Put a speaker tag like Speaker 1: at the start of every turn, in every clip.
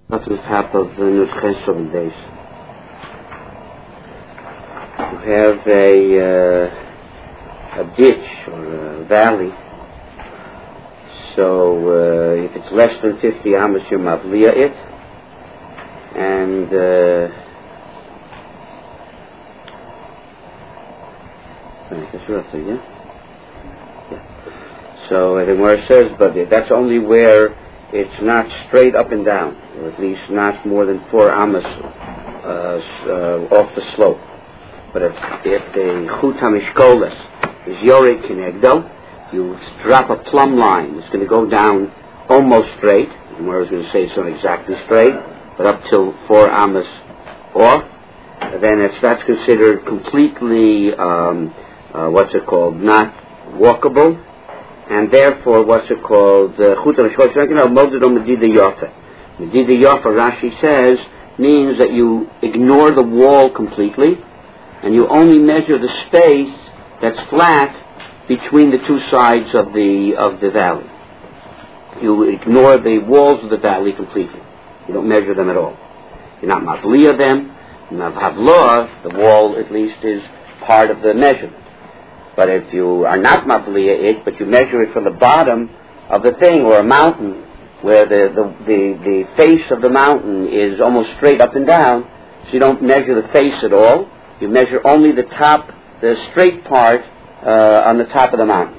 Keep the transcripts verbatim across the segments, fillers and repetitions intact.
Speaker 1: Up to the top of the Nus Chesed base. You have a uh, a ditch or a valley. So uh, if it's less than fifty amos, you're mavliya it, and uh, yeah. yeah. So the Gemara says, but that's only where it's not straight up and down, or at least not more than four amos uh, uh, off the slope. But if, if the chut hamishkolas is yored kinegdo, you drop a plumb line. It's going to go down almost straight. And where I was going to say it's not exactly straight, but up till four amos off. And then it's, that's considered completely, um, uh, what's it called, not walkable. And therefore, what's it called? Chut hamishkolas. Modedom medida yafa. Medida yafa, Rashi says, means that you ignore the wall completely, and you only measure the space that's flat between the two sides of the of the valley. You ignore the walls of the valley completely. You don't measure them at all. You're not mavliya them. Havloah, the wall at least is part of the measurement. But if you are not mavliya it, but you measure it from the bottom of the thing, or a mountain, where the, the, the, the face of the mountain is almost straight up and down, so you don't measure the face at all. You measure only the top, the straight part, Uh, on the top of the mountain.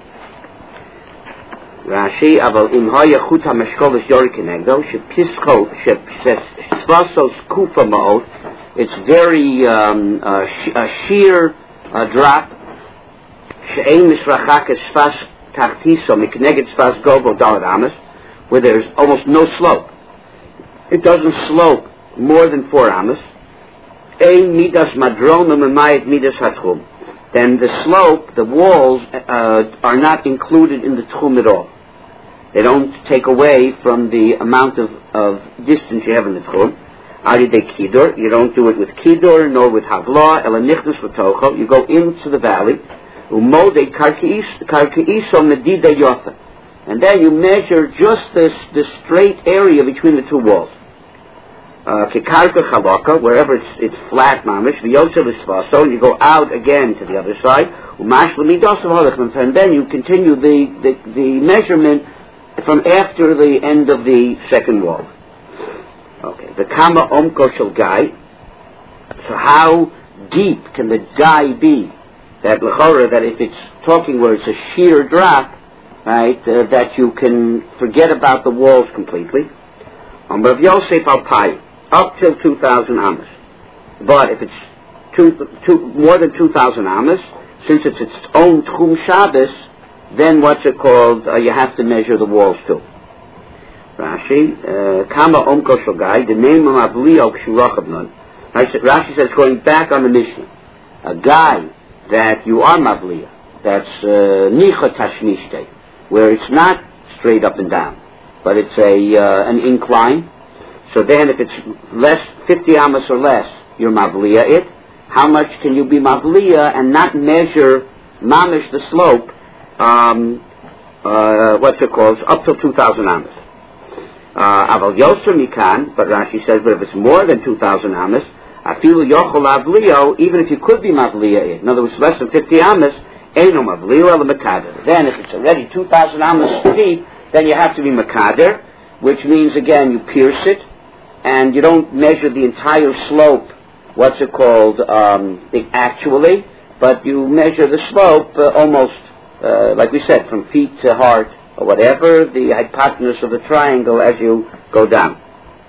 Speaker 1: Rashi, aval im haya chut hameshkolos yored kinegdo shepischo shesvasos kufa ma'ot. It's very um, uh, sh- a sheer uh, drop. She'ein misrachak esfas tartiso mikneged sfas gogo dalad amas, where there's almost no slope. It doesn't slope more than four amas. Ein midas madronim emayet midas hatchum. Then the slope, the walls, uh, are not included in the tchum at all. They don't take away from the amount of, of distance you have in the tchum. Alidei kidur, you don't do it with kidur, nor with havlah, ela nichnas v'tocho. You go into the valley. Umodei karkeiso medida yotha. And then you measure just this, this straight area between the two walls. Kekarka chalaka, wherever it's, it's flat mamish, v'yotzel isvaso, and you go out again to the other side, umash l'midos of halachim, and then you continue the, the, the measurement from after the end of the second wall. Okay, the kama omko shel gai. So how deep can the gai be? That l'chora, that if it's talking where it's a sheer drop, right, uh, that you can forget about the walls completely. Um, Rav Yosef al-Pai, up till two thousand amos. But if it's two, two, more than two thousand amos, since it's its own Tchum Shabbos, then what's it called? Uh, you have to measure the walls too. Rashi, Kama Omko Shogai, the name of Avliyo Kshurachavnon. Rashi says, going back on the Mishnah, a guy that you are Mavliya, that's Nicha Tashmishte, where it's not straight up and down, but it's a uh, an incline. So then if it's less, fifty amos or less, you're mavliya it. How much can you be mavliya and not measure mamish the slope, um, uh, what's it called, up to two thousand amos. Aval yoser mikan, but Rashi says, but if it's more than two thousand amos, afilu yochol avliyo, even if you could be mavliya it. In other words, less than fifty amos, eino mavliyo el mekader. Then if it's already two thousand amos deep, then you have to be mekader, which means, again, you pierce it, and you don't measure the entire slope, what's it called, um, actually, but you measure the slope uh, almost, uh, like we said, from feet to heart, or whatever, the hypotenuse of the triangle as you go down.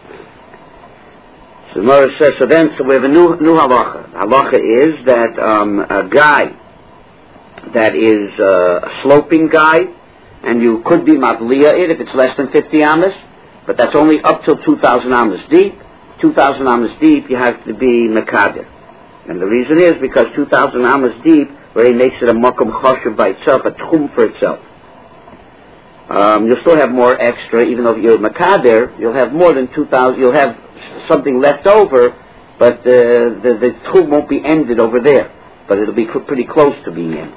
Speaker 1: So Mora says, so then, so we have a new, new halacha. Halacha is that um, a guy that is uh, a sloping guy, and you could be mavliya it if it's less than fifty amos, but that's only up till two thousand amos deep. two thousand amos deep, you have to be mekader. And the reason is because two thousand amos deep, where he makes it a makom choshev by itself, a tchum for itself. Um, you'll still have more extra, even though you're mekader, you'll have more than two thousand, you'll have something left over, but uh, the, the tchum won't be ended over there, but it'll be cr- pretty close to being ended.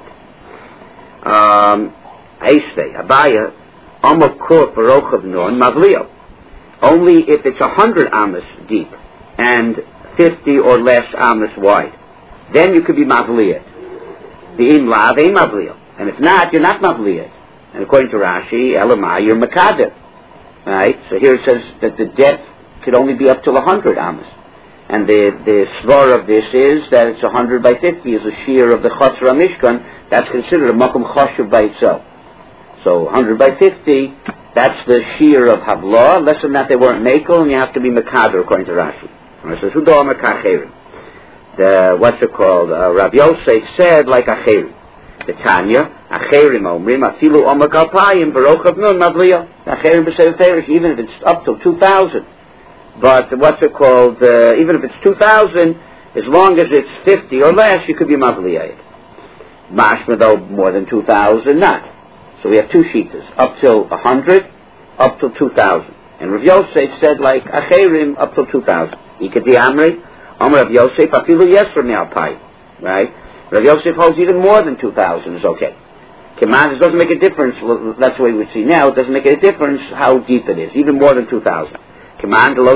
Speaker 1: Um, Eisvei, Abaya, Amakor Barochav Non, Mavlio. only if it's a hundred amas deep and fifty or less amas wide. Then you could be mavliyat. The im lav ein mavliyat. And if not, you're not mavliyat. And according to Rashi, elamai, you're makader. Right? So here it says that the depth could only be up to a hundred amas. And the, the svar of this is that it's a hundred by fifty is a shear of the Chatzar Mishkan. That's considered a makom chashuv by itself. So one hundred by fifty, that's the shear of Havlah. Less than that, they weren't makel, and you have to be mekader according to Rashi. And it says, Hudo Amar Kacherim. The, what's it called? Uh, Rabbi Yosef said like Acherim. The Tanya, Acherim Omrim, Afilu Omar Kalpayim, Baruch Avnun Mavliya. Acherim B'Sev Ferish, even if it's up to two thousand. But what's it called? Uh, even if it's two thousand, as long as it's fifty or less, you could be Mavliyah. Mashma, though, more than two thousand, not. So we have two shitas, up till one hundred, up till two thousand. And Rav Yosef said like Acherim up till two thousand. Ikati Amri, Amr Rav Yosef, Afilu Yesra Me'alpai. Right? Rav Yosef holds even more than two thousand is okay. Command, it doesn't make a difference, that's the way we see now, it doesn't make a difference how deep it is, even more than two thousand. Command, that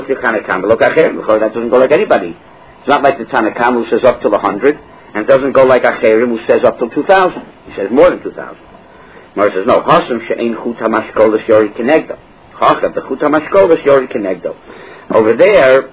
Speaker 1: doesn't go like anybody. It's not like the Tanakam who says up till one hundred, and it doesn't go like Acherim who says up till two thousand. He says more than two thousand. Mara says, no, Hasam she'ein chut hamashkolas yori kenegdo. Chachav, the chut hamashkolas yori kenegdo. Over there,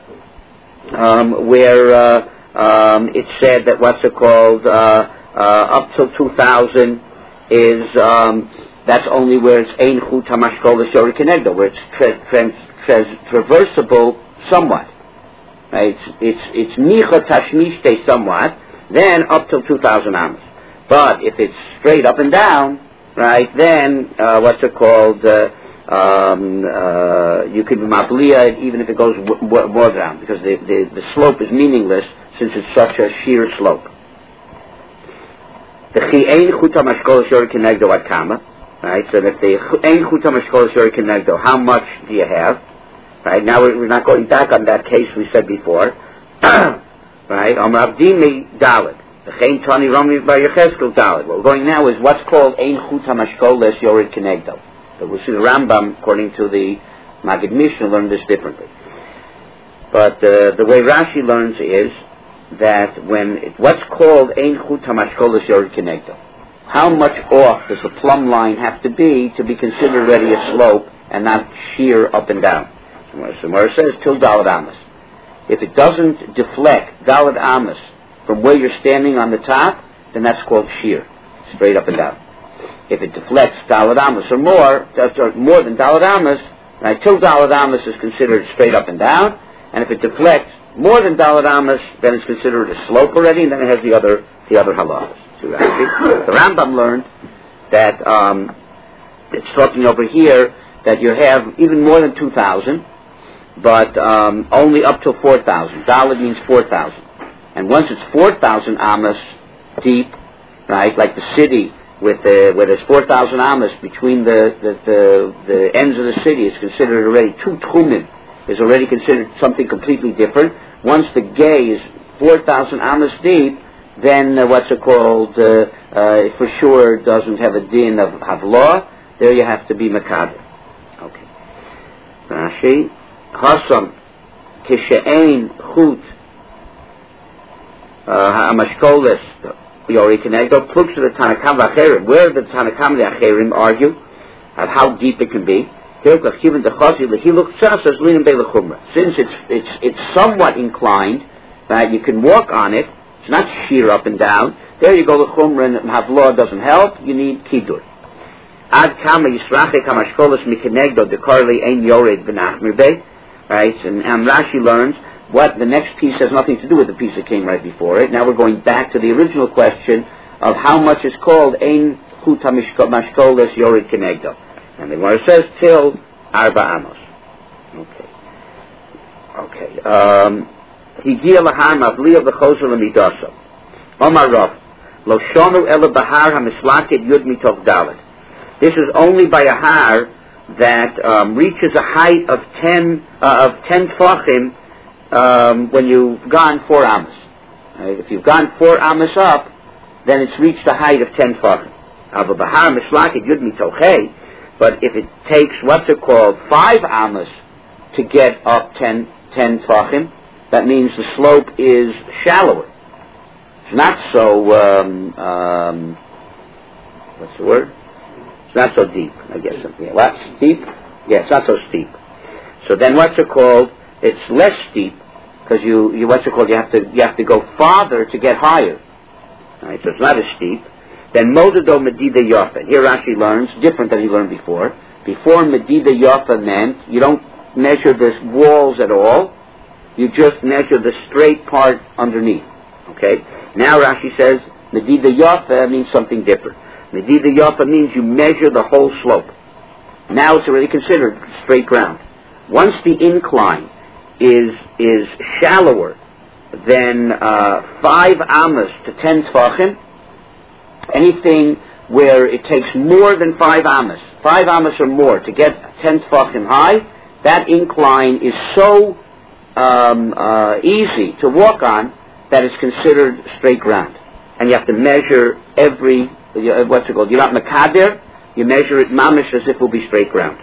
Speaker 1: um, where uh, um, it said that what's it called, uh, uh, up till two thousand is, um, that's only where it's ein chut hamashkolas yori kenegdo, where it's tra- trans- tra- traversable somewhat. Right? It's it's it's nicha tashmishte somewhat, then up till two thousand amos. But if it's straight up and down, right, then uh, what's it called? Uh, um, uh, you could be mabliya even if it goes w- w- more down, because the, the the slope is meaningless since it's such a sheer slope. The chi ein chuta mashkol shor kenegdo at kama, right? So if the ein chuta mashkol shor kenegdo, how much do you have? Right, now we're not going back on that case we said before. Right? Amar Abdimi Dalit. The Chaim Tani Rami Bar Yecheskel Dalit. What we're going now is what's called Ein Chut HaMashkol Les Yored Kenegdo. But we'll see the Rambam, according to the Magid Mishnah, learn this differently. But uh, the way Rashi learns is that when it, what's called Ein Chut HaMashkol Les Yored Kenegdo, how much off does the plumb line have to be to be considered already a slope and not sheer up and down? So where it says till Dalad Amos. If it doesn't deflect Dalad Amos from where you're standing on the top, then that's called sheer, straight up and down. If it deflects Dalad Amos or more, that's or more than Dalad Amos, right, till Dalad Amos is considered straight up and down, and if it deflects more than Dalad Amos, then it's considered a slope already, and then it has the other the other halachas. So the Rambam learned that um, it's talking over here that you have even more than two thousand. But um, only up to four thousand. Dalet means four thousand. And once it's four thousand amas deep, right, like the city with the, where there's four thousand amas between the, the, the, the ends of the city, it's considered already two tchumim. Is already considered something completely different. Once the gay is four thousand amas deep, then uh, what's it called, uh, uh, for sure doesn't have a din of havlah. There you have to be makader. Okay. Rashi. Hasam kishein chut hamashkoles yori kenegdo plugs to the Tanakam v'acherim. Where the Tanakam and the Acherim argue of how deep it can be. Since it's it's it's somewhat inclined, right? You can walk on it. It's not sheer up and down. There you go. The chumrah and havlah doesn't help. You need kidur. Ad kama yisrachek hamashkoles mikenegdo dekarli ein yored v'nachmir bey. Right, and, and Rashi learns what the next piece has nothing to do with the piece that came right before it. Now we're going back to the original question of how much is called Ein Chut HaMashkoles Yored Kenegdo. And the Gemara says till Arba Amos. Okay. Okay. Um, Higia Lahar Mavliya V'Chozer L'Midaso. Omar Rav. Lo Shonu Ela Bahar HaMislaket Yud Mitov Dalet. This is only by a har that um, reaches a height of ten uh, of ten tfachim um, when you've gone four amos. Right? If you've gone four amos up, then it's reached a height of ten tfachim. But if it takes what's it called five amos to get up ten, ten tvachim. That means the slope is shallower. It's not so, um, um, what's the word? It's not so deep, I guess. Yeah, what? Steep? Yeah, it's not so steep. So then what's it called? It's less steep, because you, you, what's it called? You have to, you have to go farther to get higher. All right, so it's not as steep. Then Modado Medida Yafa. Here Rashi learns, different than he learned before. Before Medida Yafa meant you don't measure the walls at all. You just measure the straight part underneath. Okay? Now Rashi says Medida Yafa means something different. Medida Yafa means you measure the whole slope. Now it's already considered straight ground. Once the incline is is shallower than uh, five amas to ten tvachim, anything where it takes more than five amas, five amas or more to get ten tvachim high, that incline is so um, uh, easy to walk on that it's considered straight ground. And you have to measure every, uh, what's it called? You're not mekader, you measure it mamish as if it will be straight ground.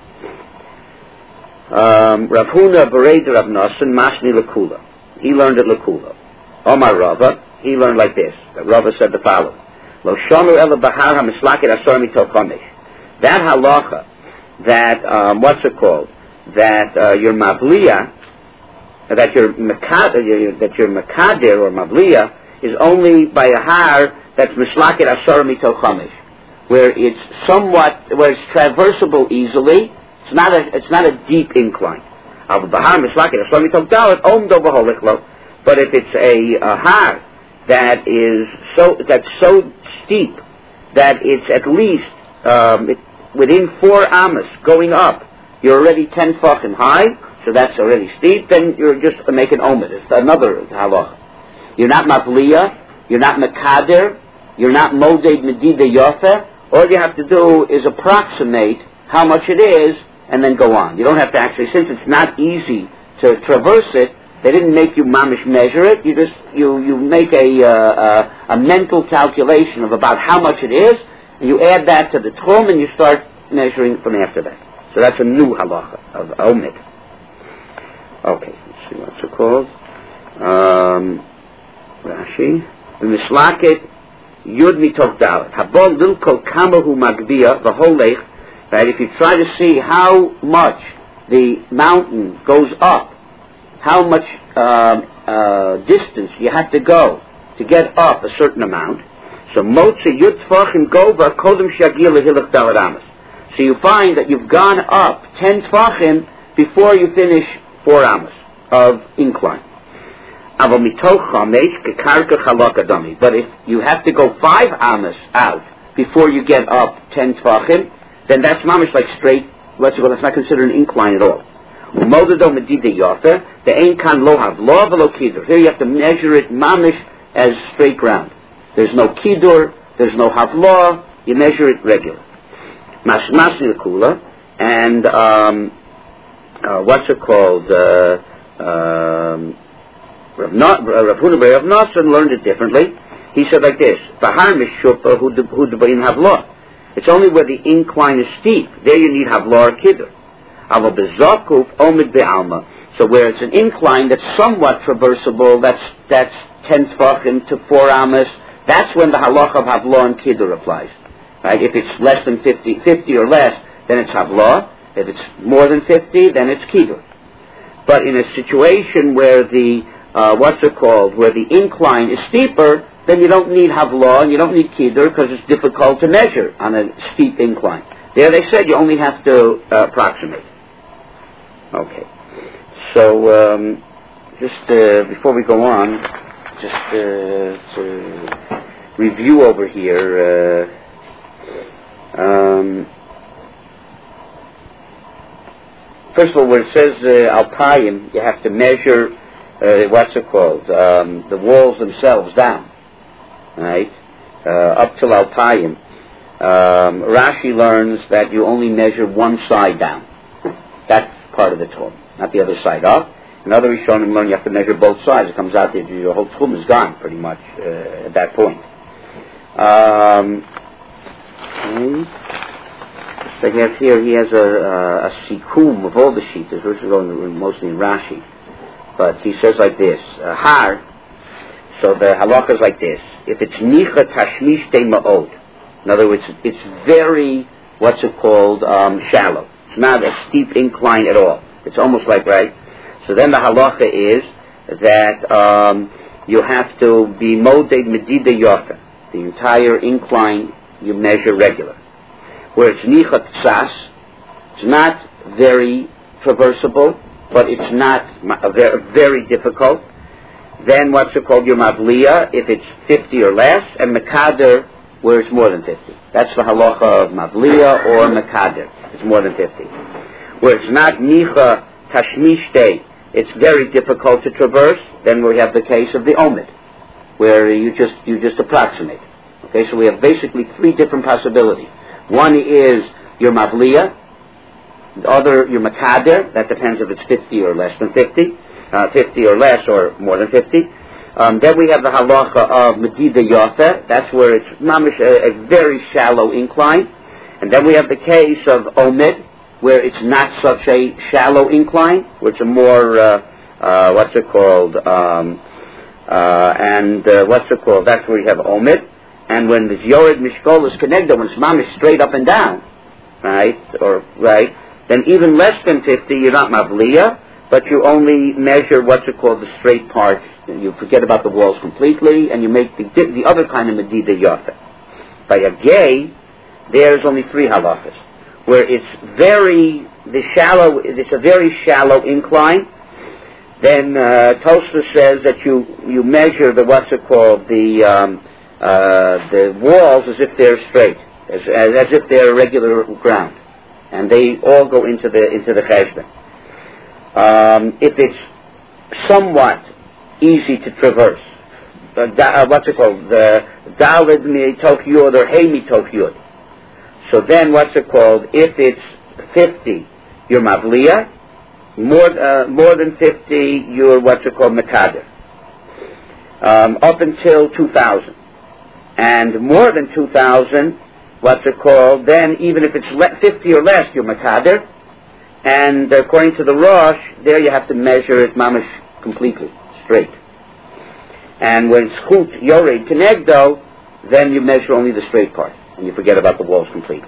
Speaker 1: Um, Rav Huna Bered Rav Nosson Mashni Lakula. He learned at Lakula. Omar Rava, he learned like this. Rava said the following. Lo shonu ela bahar ha-mislakit asar mitol chomesh. That halacha, that, um, what's it called? That uh, your mavliya, that your mekader, that your mekader or mavliya is only by a har that's mislakit asar mitol chomesh, where it's somewhat, where it's traversable easily. It's not a, it's not a deep incline. But if it's a, a har that is so, that's so steep that it's at least um, it, within four amas going up, you're already ten tefachim high, so that's already steep. Then you're just making omid. It's another halacha. You're not mavliya, you're not mekader, you're not moded medida yofa. All you have to do is approximate how much it is, and then go on. You don't have to actually, since it's not easy to traverse it, they didn't make you mamish measure it. You just, you, you make a, uh, a, a mental calculation of about how much it is, and you add that to the tchum, and you start measuring from after that. So that's a new halacha of omid. Okay, let's see what's it called. Um, Rashi. Mislaket yud mitov dalet. Habol lilko kamahu magbiya v'holech. Right, if you try to see how much the mountain goes up, how much uh, uh, distance you have to go to get up a certain amount, so motze yud tfachim gova kodem shagil lehilach daled amas. So you find that you've gone up ten tfachim before you finish four amas of incline. Aval mitoch chamesh kekarka chalak adami. But if you have to go five amas out before you get up ten tfachim, then that's mamish like straight, what's it called, that's not considered an incline at all. Umodado medida yofer, the ein kan lo hav lo velo kidur. Here you have to measure it mamish as straight ground. There's no kidur, there's no havlo, you measure it regular. Mashmasni l'kula, and, um, uh, what's it called, uh, um, Rav Huna Ber Rav Nosson learned it differently. He said like this, Bahar mishupa hu debayin havlo. It's only where the incline is steep. There you need havla or kiddur. Ava bezakuf omid be'alma. So where it's an incline that's somewhat traversable, that's that's ten tefachim to four amas, that's when the halacha of havla and kiddur applies. Right? If it's less than fifty, fifty or less, then it's havla. If it's more than fifty, then it's kiddur. But in a situation where the uh, what's it called, where the incline is steeper, then you don't need havla and you don't need kiddur because it's difficult to measure on a steep incline. There they said you only have to uh, approximate. Okay. So, um, just uh, before we go on, just uh, to review over here. Uh, um, first of all, where it says uh, alpayim, you have to measure, uh, what's it called, um, the walls themselves down. Right, uh, up till alpayim. Um, Rashi learns that you only measure one side down. That's part of the tchum, not the other side up. And other Rishonim learn you have to measure both sides. It comes out that your whole tchum is gone pretty much uh, at that point. Um, So he has here, he has a, a, a sikum of all the shitas, which is going mostly in Rashi. But he says like this, uh, har, so the halacha is like this. If it's nicha tashmish de ma'od, in other words, it's very, what's it called, um, shallow. It's not a steep incline at all. It's almost like, right? So then the halacha is that um, you have to be moded medida yofa. The entire incline you measure regular. Where it's nicha tsas, it's not very traversable, but it's not very, very difficult. Then what's it called, your mavliya, if it's fifty or less, and mekader, where it's more than fifty. That's the halacha of mavliya or mekader. It's more than fifty. Where it's not nicha tashmishte, it's very difficult to traverse, then we have the case of the omid, where you just you just approximate. Okay, so we have basically three different possibilities. One is your mavliya, the other your makader, that depends if it's fifty or less than fifty, uh, fifty or less or more than fifty. Um, then we have the halacha of medida yofa, that's where it's mamish, a, a very shallow incline. And then we have the case of omid, where it's not such a shallow incline, where it's a more, uh, uh, what's it called, um, uh, and uh, what's it called, that's where you have omid. And when the yored mishkol is connected, when it's mamish straight up and down, right, or, right, then even less than fifty, you're not mavliya, but you only measure what's it called, the straight part. You forget about the walls completely, and you make the, the other kind of medida yofa. By a gay, there's only three halachas, where it's very, the shallow, it's a very shallow incline. Then uh, Tosfos says that you, you measure the, what's it called, the, um, uh, the walls as if they're straight, as, as, as if they're regular ground. And they all go into the, into the cheshbon. Um, if it's somewhat easy to traverse, uh, da, uh, what's it called, the daled mitoch yud or hey mitoch yud. So then what's it called, if it's fifty, you're mavliya, more, uh, more than fifty, you're what's it called, mekader. Um, up until two thousand. And more than two thousand, what's it called, then even if it's le- fifty or less, you're mekader. And according to the Rosh, there you have to measure it mamish completely, straight. And when it's chut yored kenegdo, then you measure only the straight part, and you forget about the walls completely.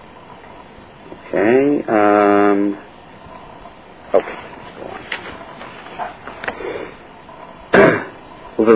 Speaker 1: Okay, um, okay, go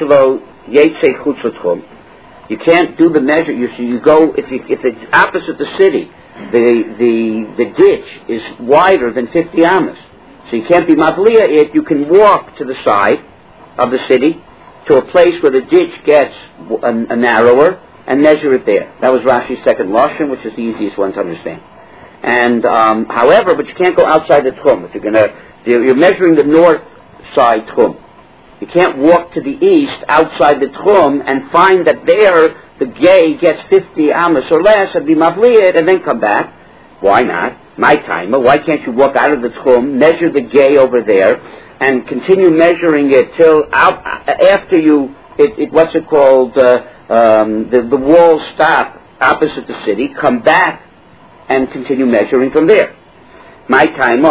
Speaker 1: on. You can't do the measure, you see, you go, if, you, if it's opposite the city, the, the, the ditch is wider than fifty amas. So you can't be mavliya it, you can walk to the side of the city, to a place where the ditch gets a, a narrower, and measure it there. That was Rashi's second lashon, which is the easiest one to understand. And, um, however, but you can't go outside the tchum. If you're gonna, you're measuring the north side tchum. You can't walk to the east outside the tchum and find that there the gay gets fifty amas or less and be mavliyat and then come back. Why not? My timer. Why can't you walk out of the tchum, measure the gay over there, and continue measuring it till out, after you, it, it what's it called, uh, um, the, the walls stop opposite the city, come back and continue measuring from there. My timer.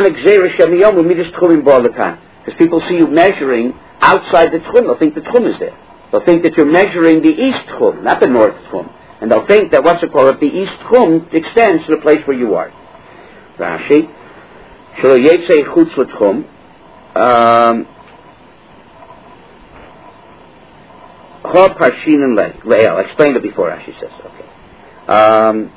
Speaker 1: Because people see you measuring outside the tchum, they'll think the tchum is there. They'll think that you're measuring the east tchum, not the north tchum. And they'll think that, what's it called, the east tchum extends to the place where you are. Rashi, shelo yetzei chutz l'tchum, ha parshin le'el. I explained it before, Rashi says, okay. Um,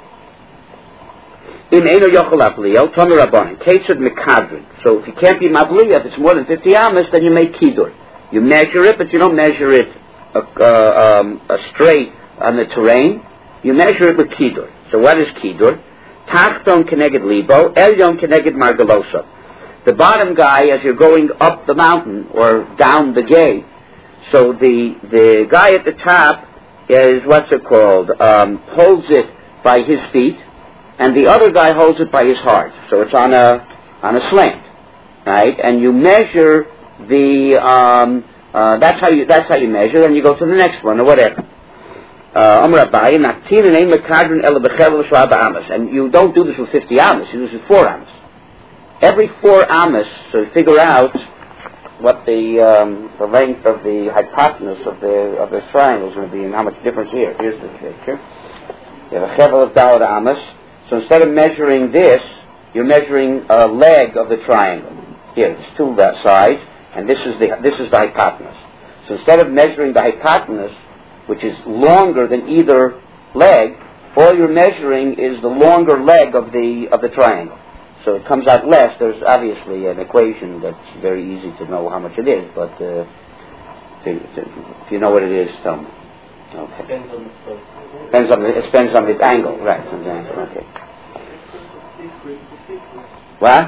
Speaker 1: In Eino Yochel Abliel, Tomer Rabbanim, Ketzad Mekadrin. So if you can't be Mabliya, if it's more than fifty amas, then you make Kidur. You measure it, but you don't measure it uh, uh, um, uh, straight on the terrain. You measure it with Kidur. So what is Kidur? Tachton Keneged Libo, Elyon Keneged Margaloso. The bottom guy, as you're going up the mountain, or down the gate, so the, the guy at the top is, what's it called, um, holds it by his feet, and the other guy holds it by his heart. So it's on a on a slant, right? And you measure the um, uh, that's how you that's how you measure. Then you go to the next one or whatever. Amar Abaye, Naktin and Ein Mekadrin Ela B'Chevel Sh'Arba Amos. And you don't do this with fifty amos, you do this with four amos. Every four amos, so figure out what the um, the length of the hypotenuse of the of the triangle is going to be and how much difference here. Here's the picture. You have a Chevel of Daled Amos. So instead of measuring this, you're measuring a leg of the triangle. Here, it's two sides, and this is the this is the hypotenuse. So instead of measuring the hypotenuse, which is longer than either leg, all you're measuring is the longer leg of the of the triangle. So it comes out less. There's obviously an equation that's very easy to know how much it is, but uh, to, to, if you know what it is, tell me. Okay. Depends on the depends on the it depends on the angle, right? On the angle. Okay. What?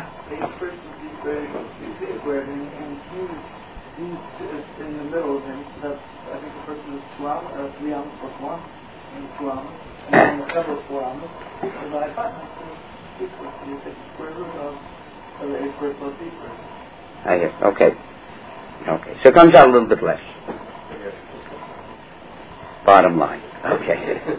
Speaker 2: In the middle of him, so that's, I think the person is two amos, or three amos plus one, and two amos, and then the Chevel is four amos, so the hypotenuse is six squared, so you take the square root of, of the a squared plus b squared.
Speaker 1: I hear, okay. Okay, so it comes out a little bit less. Bottom line, okay.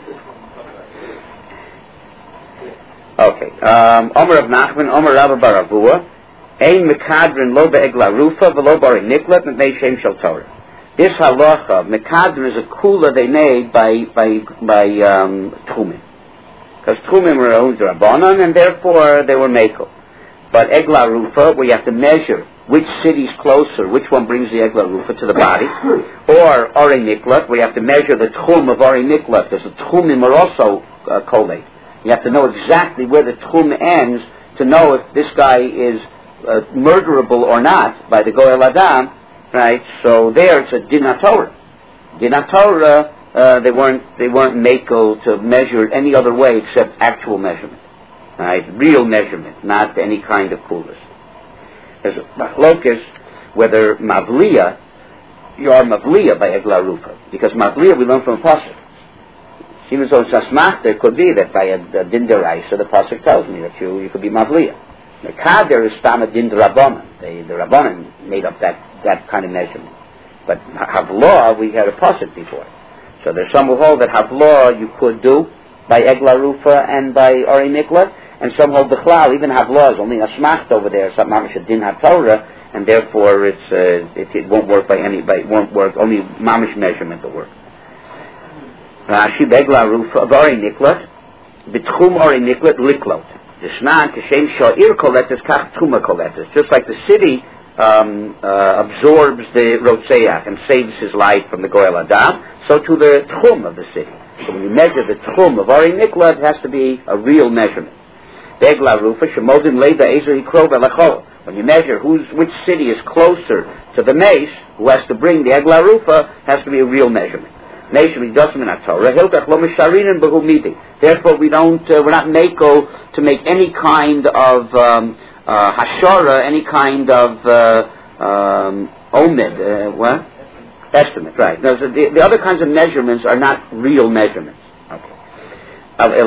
Speaker 1: Okay, um, Omer of Nachman, Omer Rabba Baravua, Ein Mekadrin lo be'egla rufa v'lo bari niklat mepnei shem shel Torah. This halacha, Mekadrin, is a kula they made by by by um, Tchumim, because Tchumim were owned Rabbanan and therefore they were mekel. But egla rufa, where you have to measure which city's closer, which one brings the egla rufa to the body, or Ari Niklat, where you have to measure the tchum of Ari Niklat, because the Tchumim are also uh, collate. You have to know exactly where the tchum ends to know if this guy is Uh, murderable or not by the Goel Adam, right? So there it's a Din HaTorah. Din HaTorah, uh, they weren't they weren't makel to measure it any other way except actual measurement, right? Real measurement, not any kind of coolness. There's a machlokas whether Mavliya, you are Mavliya by Egla Rufa, because Mavliya we learn from a pasuk. Even though it's Asmach, there could be that by a, a Din Deraisa, the pasuk tells me that you you could be Mavliya. The Kader is Stama Din Rabbanan. The Rabbanan made up that, that kind of measurement. But Havlah, we had a pasuk before. So there's some who hold that Havlah you could do by Egla Rufa and by Ari Niklat, and some hold Bechlal, even Havlah is only a smacht over there, some Mamish Din HaTorah, and therefore it's, uh, it, it won't work by any, by, it won't work, only Mamish measurement will work. Rashi, Begla Rufa, of Ari Niklat, B'tchum Ari Niklat, Liklot. Just like the city um, uh, absorbs the Rotzeach and saves his life from the Goel Adam, so to the Tchum of the city. So when you measure the Tchum of Ari Nikla, it has to be a real measurement. When you measure who's, which city is closer to the mace, who has to bring the Egla Rufa, has to be a real measurement. Therefore, we don't. Uh, we're not mako to make any kind of um, uh, hashara, any kind of uh, um, omid. Uh, what? Estimate, right? No, so the, the other kinds of measurements are not real measurements. Okay.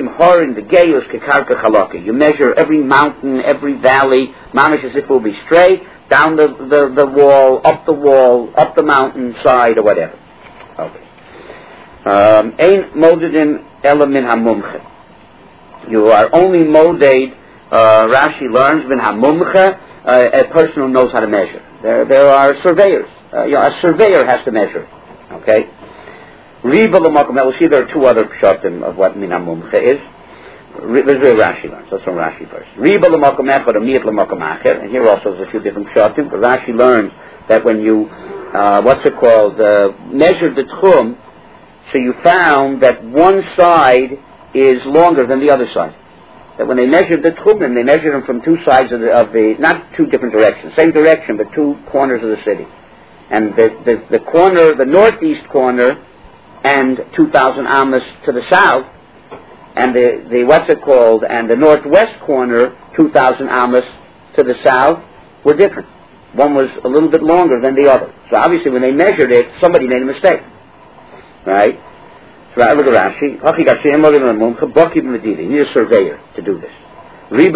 Speaker 1: You measure every mountain, every valley, mamish as if it will be straight down the, the, the wall, up the wall, up the mountain side, or whatever. Okay. Ein modedin elamin hamumche. You are only moded. Uh, Rashi learns min hamumche, uh, a person who knows how to measure. There, there are surveyors. Uh, you know, a surveyor has to measure. Okay. Riba l'makom. We'll see there are two other pshatim of what min hamumche is. This is where Rashi learns. Let's from Rashi first. Riba l'makom echad amiyat l'makom acher. And here also there's a few different pshatim. But Rashi learns that when you, uh, what's it called, uh, measured the tchum. So you found that one side is longer than the other side. That when they measured the tchumim, they measured them from two sides of the, of the, not two different directions, same direction, but two corners of the city. And the, the, the corner, the northeast corner, and two thousand amos to the south, and the, the, what's it called, and the northwest corner, two thousand amos to the south, were different. One was a little bit longer than the other. So obviously when they measured it, somebody made a mistake. Right? So look at Rashi. You need a surveyor to do this. You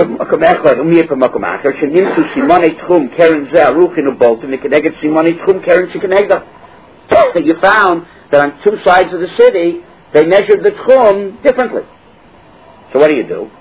Speaker 1: found that on two sides of the city they measured the tchum differently. So what do you do?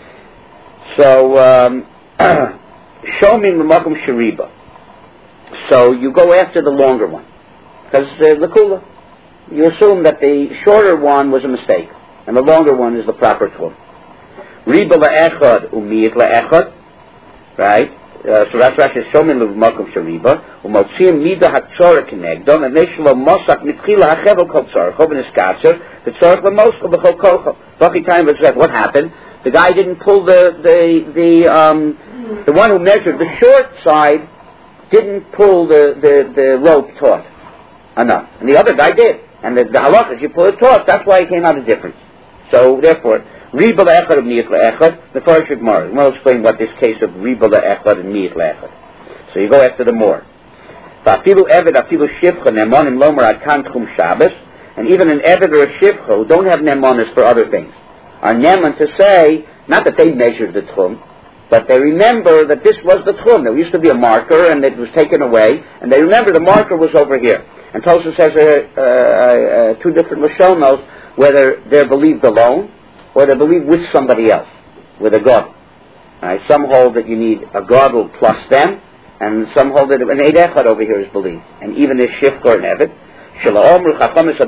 Speaker 1: So, um, Shomim l'makom sheriba. So you go after the longer one. Because uh, l'kula, you assume that the shorter one was a mistake, and the longer one is the proper tchum. Riba la'echad u'miyit la'echad, right? Uh, so that's Rashi Shomim l'makom sheriba. U'motzim mida ha'tzorah kenegdom, and neshlo mosak mitchila ha'chevel kol tzorah, chov v'niskatzer, v'tzorah l'moskol b'chol kolchol. V'chi time v'tzorah. What happened? The guy didn't pull the, the, the, um, the one who measured the short side didn't pull the, the, the rope taut enough. And the other guy did. And the, the halachas, you pull it taut, that's why it came out a difference. So, therefore, riba la'echad of miyat la'echad, the first Gemara. We'll explain what this case of riba la'echad and miyat la'echad. So you go after the more. Fa'afilu eved afilu shivcha nemonim lomer ad kan tchum Shabbos, and even an eved or a shivcha who don't have nemonis for other things are neman to say, not that they measured the tchum, but they remember that this was the tchum. There used to be a marker, and it was taken away, and they remember the marker was over here. And Tosfos has a, uh, uh, two different Lashonos, whether they're believed alone, or they're believed with somebody else, with a god. Right? Some hold that you need a godel plus them, and some hold that an Eid Echad over here is believed, and even a shivcha or an eved. Because we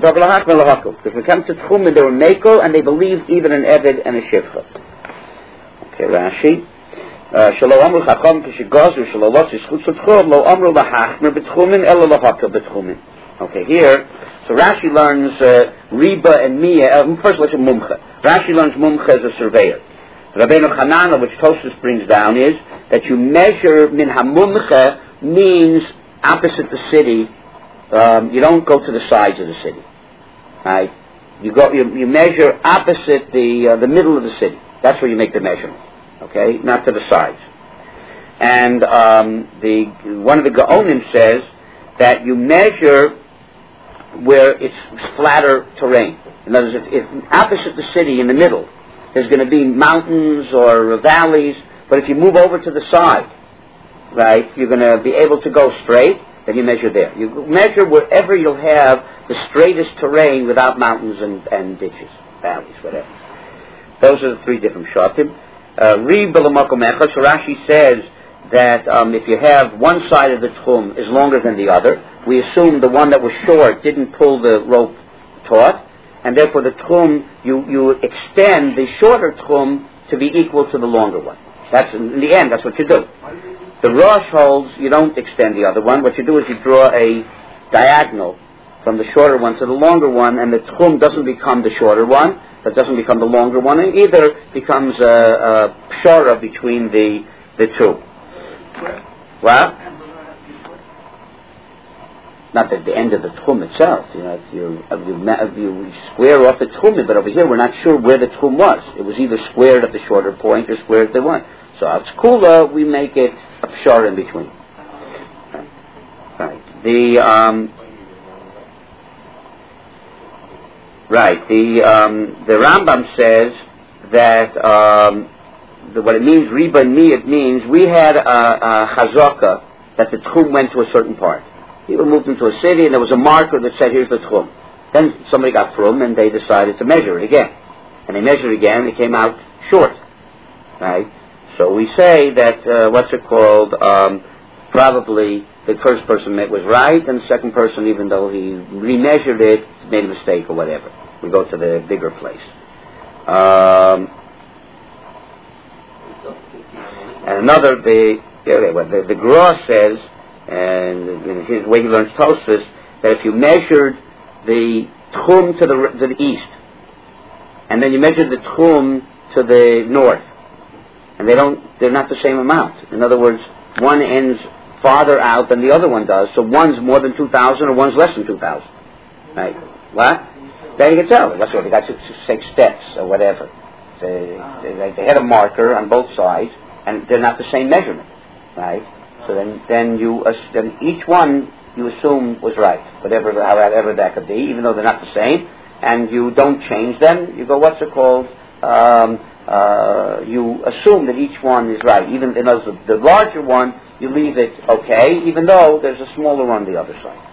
Speaker 1: come to Tchumen, they were Mekel, and they believed even an Eved and a Shivcha. Okay, Rashi. Shalo Amru Chacham Kishigazu Shalo Lotzi Schutz Tchum Lo Amru Lahachmer B'Tchumen Elo Lahakel B'Tchumen. Okay, here, so Rashi learns uh, Riba and Mia. Uh, first, let's say Mumcha. Rashi learns Mumcha as a surveyor. Rabbeinu Chanana, which Tosfos brings down, is that you measure Min HaMumcha means opposite the city. Um, you don't go to the sides of the city, right? You go, you, you measure opposite the uh, the middle of the city. That's where you make the measurement, okay? Not to the sides. And um, the one of the Gaonim says that you measure where it's flatter terrain. In other words, if, if opposite the city in the middle, there's going to be mountains or valleys, but if you move over to the side, right, you're going to be able to go straight. Then you measure there. You measure wherever you'll have the straightest terrain without mountains and, and ditches, valleys, whatever. Those are the three different shatim. Read B'Lamakom Echad. So Rashi says that um, if you have one side of the tchum is longer than the other, we assume the one that was short didn't pull the rope taut, and therefore the tchum, you, you extend the shorter tchum to be equal to the longer one. That's, in the end, that's what you do. The Rosh holds you don't extend the other one. What you do is you draw a diagonal from the shorter one to the longer one, and the tchum doesn't become the shorter one, but doesn't become the longer one, and either becomes a, a pshara between the the two. Well, not at the end of the tchum itself. You know, if you, if you, if you square off the tchum, but over here we're not sure where the tchum was. It was either squared at the shorter point or squared at the one. So al tzkula, we make it a pshar in between. Right. right. The um, right. The um, the Rambam says that um, the, what it means, riba and mi, it means we had a, a chazaka that the tchum went to a certain part. People moved into a city, and there was a marker that said, "Here's the tchum." Then somebody got through, and they decided to measure it again, and they measured again. It came out short. Right. So we say that, uh, what's it called, um, probably the first person was right, and the second person, even though he remeasured it, made a mistake or whatever. We go to the bigger place. Um, and another, the, the, the Gra says, and in his way he learns Tosfos, that if you measured the tchum to the, to the east, and then you measured the tchum to the north, and they don't, they're not the same amount. In other words, one ends farther out than the other one does, so one's more than two thousand or one's less than two thousand. Right? What? Then you can tell. That's what they got six, six steps or whatever. They, they, they had a marker on both sides, and they're not the same measurement. Right? So then, then you, uh, then each one you assume was right, whatever, however that could be, even though they're not the same, and you don't change them. You go, what's it called? Um, Uh, you assume that each one is right. Even in the, the larger one, you leave it okay, even though there's a smaller one on the other side.